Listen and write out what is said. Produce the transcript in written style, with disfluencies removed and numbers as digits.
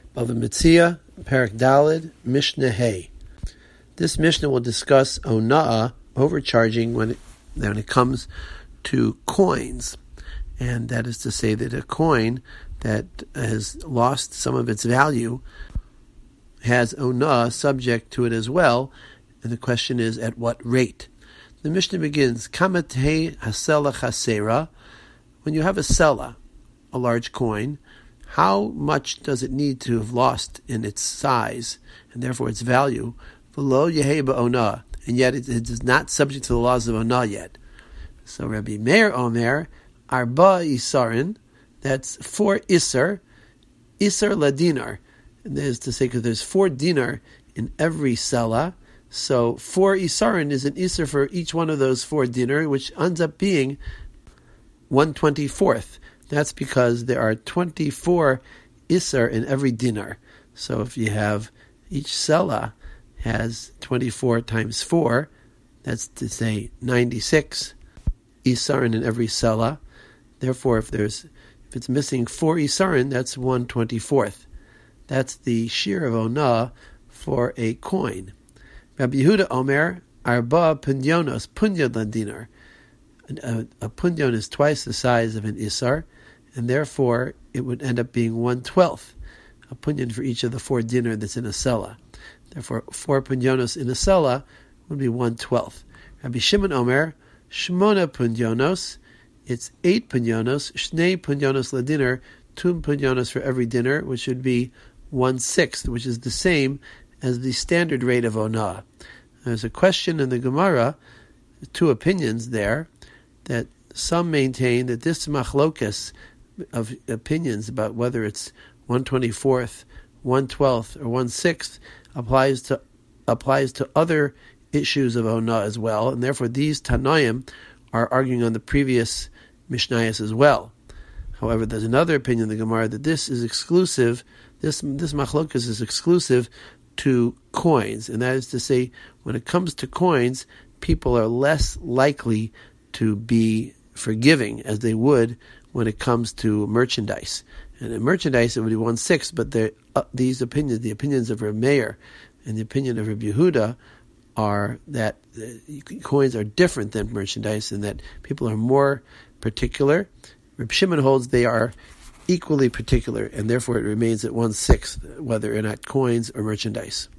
Bava Metzia, Parak Daled, Mishnah Hey. This Mishnah will discuss ona'ah, overcharging, when it comes to coins. And that is to say that a coin that has lost some of its value has ona'ah subject to it as well. And the question is, at what rate? The Mishnah begins, Kamatei hasela chasera. When you have a sela, a large coin, how much does it need to have lost in its size and therefore its value? V'lo yehei ba'onah, and yet it is not subject to the laws of onah yet. So Rabbi Meir Omer, arba isarin, that's 4 isar ladinar. And that is to say, because there's 4 dinar in every sela, so 4 isarin is an isar for each one of those 4 dinar, which ends up being 1/24th. That's because there are 24 isar in every dinar. So if you have each sela has 24 times 4, that's to say 96 isarin in every sela. Therefore, if it's missing 4 isarin, that's 1/24th. That's the shear of onah for a coin. Rabbi Yehuda Omer, arba punyonos, punyad ladinar. A punyon is twice the size of an isar, and therefore it would end up being 1/12th, a punyon for each of the 4 dinar that's in a sela. Therefore, 4 punyonos in a sela would be 1/12th. Rabbi Shimon Omer, shmona punyonos, it's 8 punyonos, shnei punyonos ladinar, 2 punyonos for every dinar, which would be 1/6, which is the same as the standard rate of onah. There's a question in the Gemara, 2 opinions there, that some maintain that this machlokas of opinions about whether it's 1/24th, 1/12th, or 1/6 applies to other issues of onah as well, and therefore these Tanoim are arguing on the previous Mishnayos as well. However, there's another opinion in the Gemara that this is exclusive. This machlokas is exclusive to coins, and that is to say, when it comes to coins, people are less likely to be forgiving as they would when it comes to merchandise. And in merchandise, it would be 1/6, but these opinions, the opinions of Rabbi Meir and the opinion of Rabbi Yehuda, are that coins are different than merchandise and that people are more particular. Rabbi Shimon holds they are equally particular, and therefore it remains at 1/6, whether or not coins or merchandise.